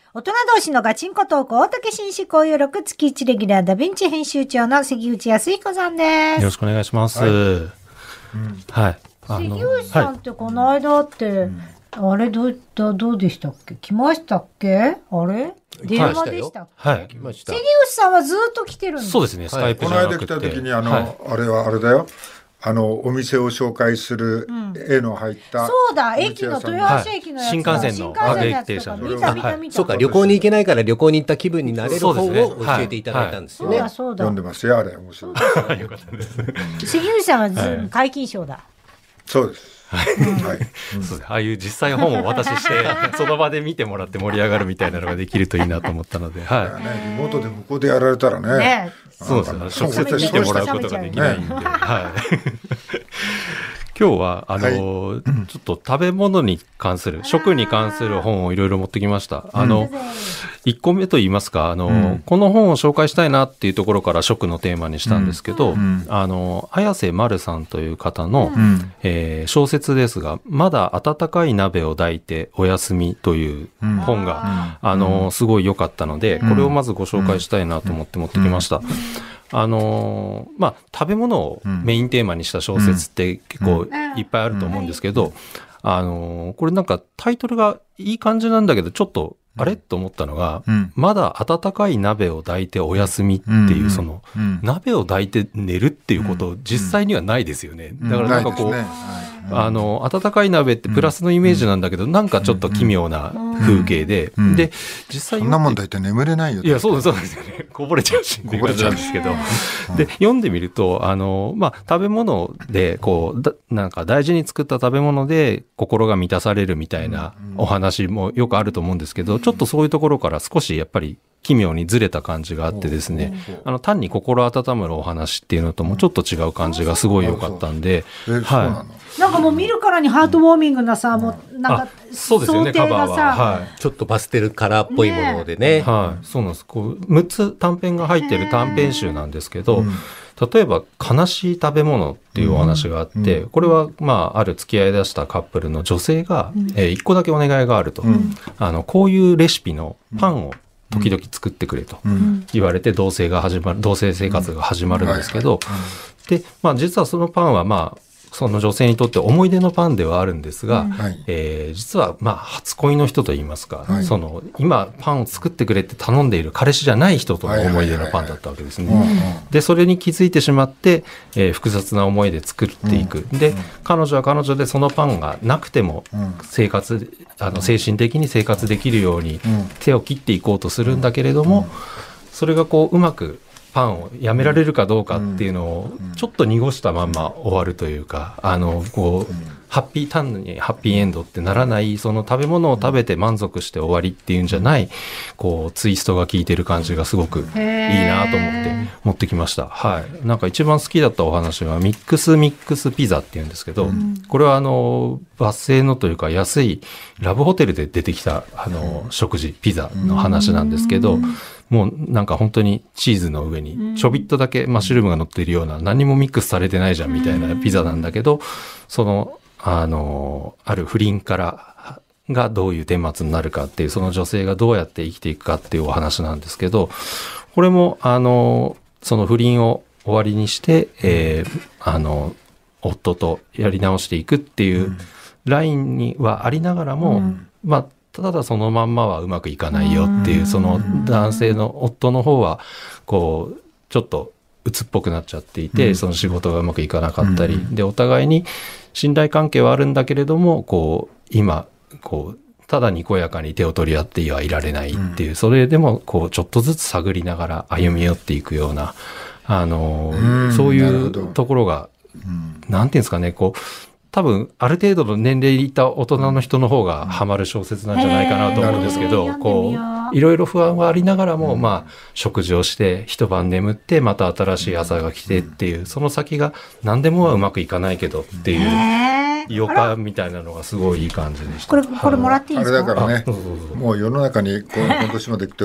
大人同士のガチンコトーク、大竹紳士交友録月1レギュラーダヴィンチ編集長の関口康彦さんです。 よろしくお願いします。はい。 関口さんってこの間って、あれどうでしたっけ？来ましたっけ？あれ？電話でしたっけ？ はい。来ました。 関口さんはずっと来てるんです。 そうですね。スカイプじゃなくて。 この間来た時にあれはあれだよ。お店を紹介する絵の入った、 そうだ、駅の豊橋駅のやつ、 新幹線のやつとか見た。 そうか、旅行に行けないから旅行に行った気分になれる本を教えていただいたんですよね。 読んでますよ、あれ面白い。 よかったです。 関口さんは皆勤賞だ。 そうです。 はい。そうです。ああいう実際本をお渡ししてその場で見てもらって盛り上がるみたいなのができるといいなと思ったので、はい。 リモートで向こうでやられたらね。 そうですね。直接見てもらうことができないんで、はい。今日はちょっと食べ物に関する食に関する本をいろいろ持ってきました。1個目といいますかこの本を紹介したいなっていうところから食のテーマにしたんですけど、綾瀬まるさんという方の、小説ですが、まだ温かい鍋を抱いてお休みという本が、すごい良かったので、これをまずご紹介したいなと思って持ってきました。食べ物をメインテーマにした小説って結構いっぱいあると思うんですけど、これなんかタイトルがいい感じなんだけど、ちょっとあれと思ったのが、まだ温かい鍋を抱いてお休みっていう、その鍋を抱いて寝るっていうこと実際にはないですよね。だからなんかこう、温かい鍋ってプラスのイメージなんだけど、なんかちょっと奇妙な風景で、で実際そんなもんだいて眠れないよ。 いや、そうですよね。こぼれちゃうしっていう感じなんですけど、で読んでみると食べ物でこうなんか大事に作った食べ物で心が満たされるみたいなお話もよくあると思うんですけど、ちょっとそういうところから少しやっぱり奇妙にずれた感じがあってですね、単に心温まるお話っていうのともちょっと違う感じがすごい良かったんで、はい。 なんかもう見るからにハートウォーミングなさ、もうなんかそうですよね、カバーは、 ちょっとパステルカラーっぽいものでね、 はい、そうなんです。こう6つ短編が入ってる短編集なんですけど、例えば悲しい食べ物っていうお話があって、これはある付き合い出したカップルの女性が1個だけお願いがあると、こういうレシピのパンを時々作ってくれと言われて同棲生活が始まるんですけど、で、実はそのパンはその女性にとって思い出のパンではあるんですが、実は初恋の人といいますか、今パンを作ってくれって頼んでいる彼氏じゃない人との思い出のパンだったわけですね。でそれに気づいてしまって、複雑な思いで作っていく。で彼女は彼女でそのパンがなくても精神的に生活できるように手を切っていこうとするんだけれども、それがうまくパンをやめられるかどうかっていうのをちょっと濁したまま終わるというか、単にハッピーエンドってならない、その食べ物を食べて満足して終わりっていうんじゃない、ツイストが効いてる感じがすごくいいなと思って持ってきました。はい。なんか一番好きだったお話はミックスピザっていうんですけど、これはバス製のというか安いラブホテルで出てきた食事ピザの話なんですけど、もうなんか本当にチーズの上にちょびっとだけマッシュルームが乗っているような、何もミックスされてないじゃんみたいなピザなんだけど、ある不倫からがどういう顛末になるかっていう、その女性がどうやって生きていくかっていうお話なんですけど、これもその不倫を終わりにして、夫とやり直していくっていうラインにはありながらも、ただそのまんまはうまくいかないよっていう、その男性の夫の方はちょっと鬱っぽくなっちゃっていて、その仕事がうまくいかなかったりで、お互いに信頼関係はあるんだけれども、今ただにこやかに手を取り合ってはいられないっていう、それでもちょっとずつ探りながら歩み寄っていくような、そういうところが、なんていうんですかね、多分ある程度の年齢いった大人の人の方がハマる小説なんじゃないかなと思うんですけど、いろいろ不安はありながらも、食事をして一晩眠ってまた新しい朝が来てっていう、その先が何でもはうまくいかないけどっていう予感みたいなのがすごいいい感じでした。 これもらっていいですか？ あれだからね、もう世の中に今年まで行くと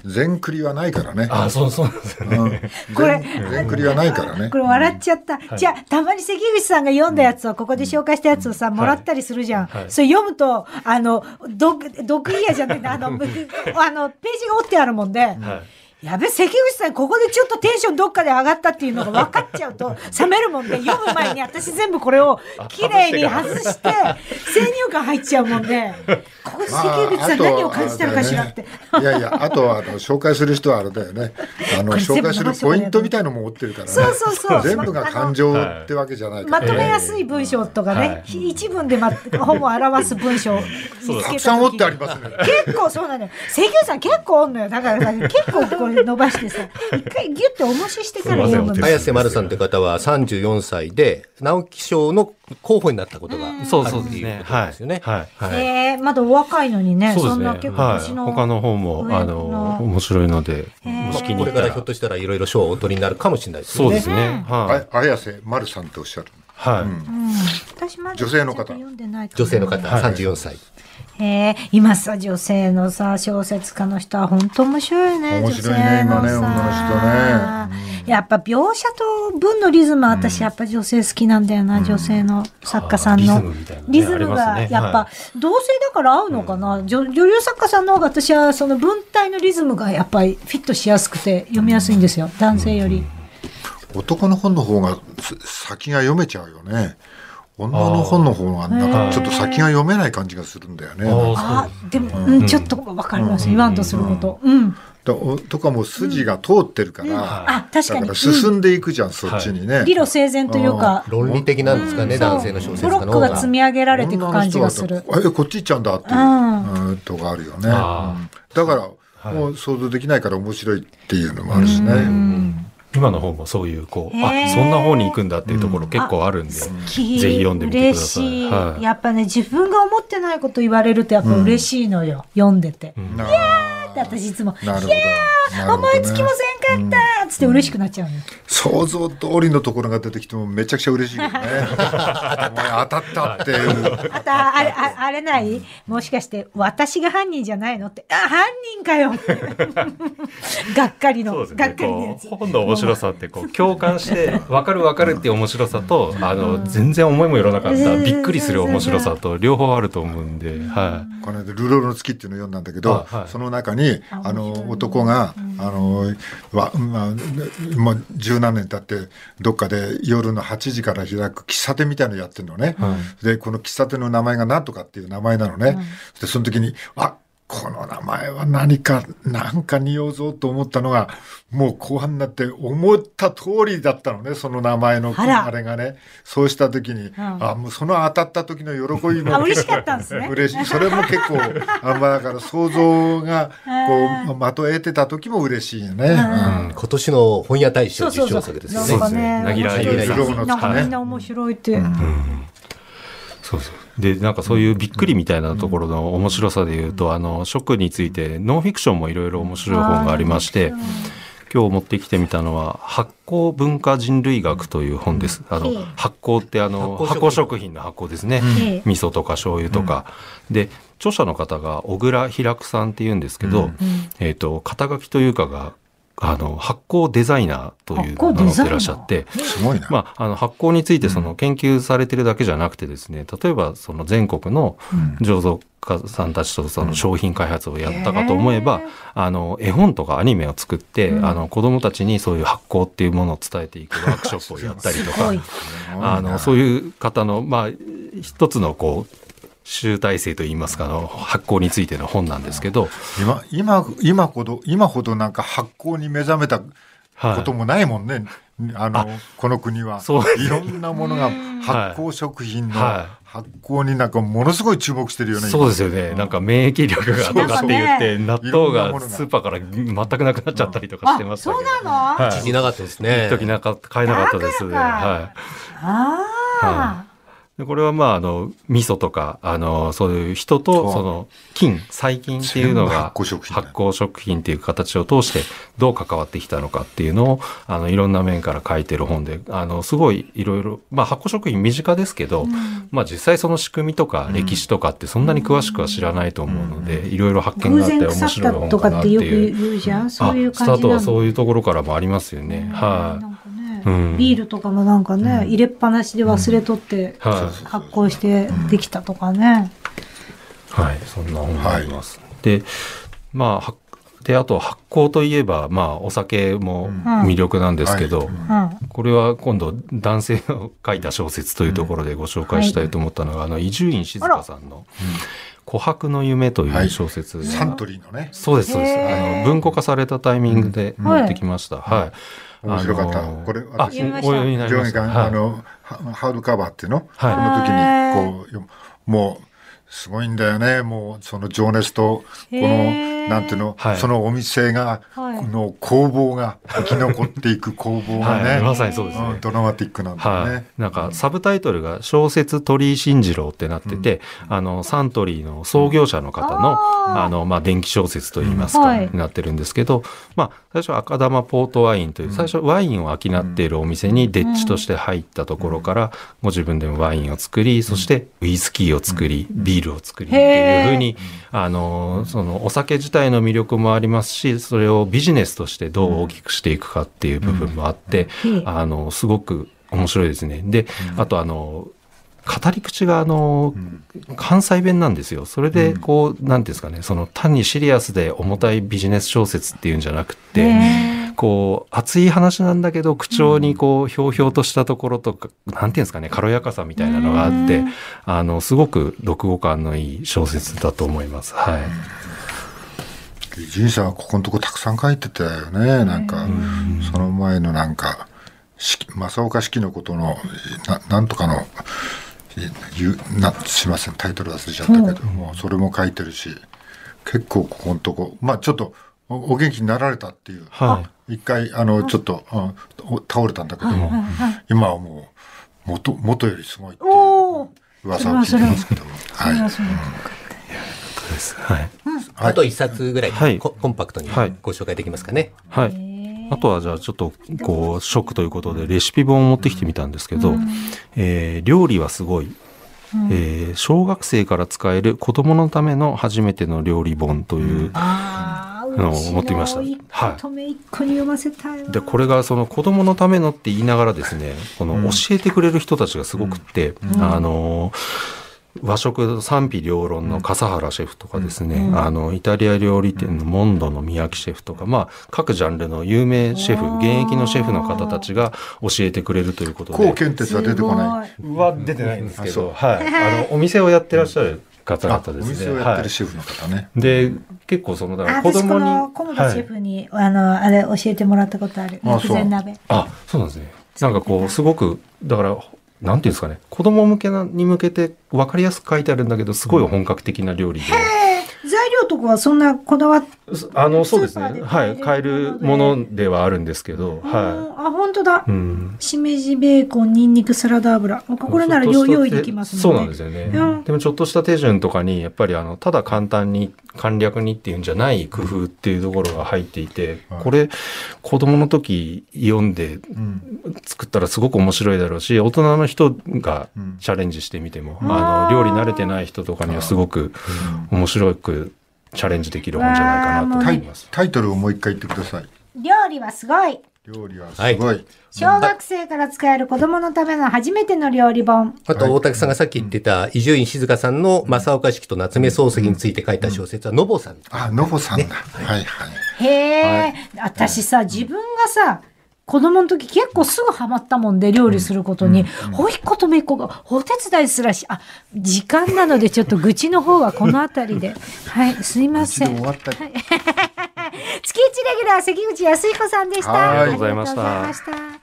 全クリはないからね。 そうなんですよね。 これ全クリはないからね。 これ笑っちゃった。じゃあ、たまに関口さんが読んだやつを、ここで紹介したやつをさ、もらったりするじゃん。それ読むと、毒嫌じゃなくて、ページが折ってあるもんで、やべ、関口さん、ここでちょっとテンションどっかで上がったっていうのが分かっちゃうと、冷めるもんで、読む前に私全部これをきれいに外して、先入観入っちゃうもんで、ここで関口さん何を感じたのかしらって。 いやいや、あとは紹介する人はあれだよね。紹介するポイントみたいのも持ってるからね。 そう全部が感情ってわけじゃないから。 まとめやすい文章とかね、一文で本を表す文章を見つけた時に。 たくさん折ってありますね。 結構そうなのよ。関口さん結構おんのよ。だから結構これ伸ばしてさ、一回ギュッて重ししてから読むの。 綾瀬まるさんって方は34歳で直木賞の候補になったことがあるっていうことですよね。 まだお若いのにね、そんな結構年の他の方も面白いので、 これからひょっとしたらいろいろ賞をお取りになるかもしれないですね。 そうですね。 綾瀬まるさんとおっしゃる。女性の方。 女性の方、34歳。 今さ、女性のさ、小説家の人は本当面白いね。 面白いね、今ね、女の人ね。 やっぱ描写と文のリズムは私やっぱ女性好きなんだよな、女性の作家さんの。リズムがやっぱ同性だから合うのかな。女流作家さんの方が私はその文体のリズムがやっぱりフィットしやすくて読みやすいんですよ、男性より。 男の本の方が先が読めちゃうよね。女の本の方がなんかちょっと先が読めない感じがするんだよね。 でも、ちょっとわかります。言わんとすること。 とかも筋が通ってるから、 確かに進んでいくじゃん、そっちにね。 理路整然というか、 論理的なんですかね、男性の小説家の方が。 ブロックが積み上げられていく感じがする。 こっち行っちゃうんだっていうとこあるよね。だからもう想像できないから面白いっていうのもあるしね。 今の方もそういうそんな方に行くんだっていうところ結構あるんで、ぜひ読んでみてください。 やっぱね、自分が思ってないこと言われるとやっぱ嬉しいのよ、読んでて。いやーって私いつも、いやー思いつきませんかったっつって嬉しくなっちゃうのよ。 想像通りのところが出てきてもめちゃくちゃ嬉しいよね。当たったっていう。 あれない？もしかして私が犯人じゃないのって、犯人かよって。がっかりのやつ。 本の面白さって共感して分かるっていう面白さと全然思いもよらなかったびっくりする面白さと両方あると思うんで、 この間ルローの月っていうのを読んだんだけど、その中に男がもう十何年経ってどっかで夜の8時から開く喫茶店みたいなのやってるのね。でこの喫茶店の名前がなんとかっていう名前なのね。でその時にこの名前はなんか匂うぞと思ったのがもう後半になって思った通りだったのね、その名前のあれがね。そうした時にもうその当たった時の喜びも嬉しかったんですね。 嬉しい。それも結構だから想像が的を得てた時も嬉しいよね。 今年の本屋大賞受賞作ですね。 なぎらいみんな面白いって。 でなんかそういうびっくりみたいなところの面白さでいうと、食についてノンフィクションもいろいろ面白い本がありまして、今日持ってきてみたのは発酵文化人類学という本です。発酵って発酵食品の発酵ですね。味噌とか醤油とか、で著者の方が小倉平久さんっていうんですけど、肩書きというかが発酵デザイナーというのを名乗ってらっしゃって、 すごいな。 発酵について研究されてるだけじゃなくてですね、例えばその全国の醸造家さんたちとその商品開発をやったかと思えば、絵本とかアニメを作って、子どもたちにそういう発酵っていうものを伝えていくワークショップをやったりとか、そういう方の一つの集大成といいますか発酵についての本なんですけど、 今ほどなんか発酵に目覚めたこともないもんね。この国はいろんなものが発酵食品の発酵になんかものすごい注目してるよね。 そうですよね。なんか免疫力がとかって言って納豆がスーパーから全くなくなっちゃったりとかしてましたけど。 そうなの？ 一時なかったですね。 一時買えなかったです。 でこれは味噌とかそういう人とその細菌っていうのが発酵食品っていう形を通してどう関わってきたのかっていうのをいろんな面から書いてる本ですごいいろいろ発酵食品身近ですけど、実際その仕組みとか歴史とかってそんなに詳しくは知らないと思うので、いろいろ発見があって面白い本かなっていう。 偶然腐ったとかってよく言うじゃん。そういう感じなの。 スタートはそういうところからもありますよね。 ビールとかもなんかね、入れっぱなしで忘れとって発酵してできたとかね。 はい、そんな本があります。で、あと発酵といえば、お酒も魅力なんですけど、これは今度男性の書いた小説というところでご紹介したいと思ったのが、伊集院静香さんの琥珀の夢という小説、 サントリーのね。 そうですそうです。文庫化されたタイミングで持ってきました。 面白かった。これ私お読みになりました。 ハードカバーっていうの、この時にもうすごいんだよね。もうその情熱とこのなんていうの、そのお店がの工房が生き残っていく工房がね、 まさにそうですね。 ドラマティックなんだよね。 なんかサブタイトルが小説鳥居慎次郎ってなってて、サントリーの創業者の方の伝記小説といいますかになってるんですけど、最初赤玉ポートワインという最初ワインを商っているお店にデッチとして入ったところからご自分でもワインを作り、そしてウイスキーを作り、ビールを作りっていうふうにそのお酒自体の魅力もありますし、それをビジネスとしてどう大きくしていくかっていう部分もあって、すごく面白いですね。で、あと語り口が関西弁なんですよ。それでなんていうんですかね、その単にシリアスで重たいビジネス小説っていうんじゃなくて、熱い話なんだけど口調にひょうひょうとしたところとか、なんていうんですかね、軽やかさみたいなのがあって、すごく読後感のいい小説だと思います。はい。 伊集院さんはここのとこたくさん書いてたよね。なんかその前のなんか正岡子規のことのなんとかのすいませんタイトル忘れちゃったけども、それも書いてるし、結構ここのとこちょっとお元気になられたっていう、一回ちょっと倒れたんだけども、今はもう元よりすごいっていう噂を聞いてますけども、 あと一冊ぐらいコンパクトにご紹介できますかね。 はい。あとはじゃあちょっとショックということでレシピ本を持ってきてみたんですけど、料理はすごい、小学生から使える子供のための初めての料理本というのを持ってきました。でこれがその子供のためのって言いながらですね、この教えてくれる人たちがすごくって、和食賛否両論の笠原シェフとかですね、イタリア料理店のモンドの宮城シェフとか、各ジャンルの有名シェフ、現役のシェフの方たちが教えてくれるということで。 高健哲は出てこない。 は出てないんですけど、お店をやってらっしゃる方々ですね。 お店をやってるシェフの方ね。 で結構だから子供に菰田シェフにあれ教えてもらったことある。肉前鍋。 そうなんですね。なんかすごくだから。なんていうんですかね、子供に向けて分かりやすく書いてあるんだけど、すごい本格的な料理で。 材料とかはそんなこだわってそうですね。買えるものではあるんですけど、 本当だ。しめじ、ベーコン、ニンニク、サラダ油。これなら用意できますね。 そうなんですよね。でもちょっとした手順とかにやっぱりただ簡単に簡略にっていうんじゃない工夫っていうところが入っていて、これ子供の時読んで作ったらすごく面白いだろうし、大人の人がチャレンジしてみても、料理慣れてない人とかにはすごく面白くチャレンジできる本じゃないかなと思います。 タイトルをもう一回言ってください。 料理はすごい。 料理はすごい。 小学生から使える子供のための初めての料理本。 あと大竹さんがさっき言ってた伊集院静香さんの正岡子規と夏目漱石について書いた小説はのぼさん。 のぼさんだ。 へえ。私さ、自分がさ子供の時結構すぐハマったもんで料理することに、おいっ子とめいっ子がお手伝いすらし、時間なのでちょっと愚痴の方はこのあたりで。すいません。月1レギュラー関口康彦さんでした。 ありがとうございました。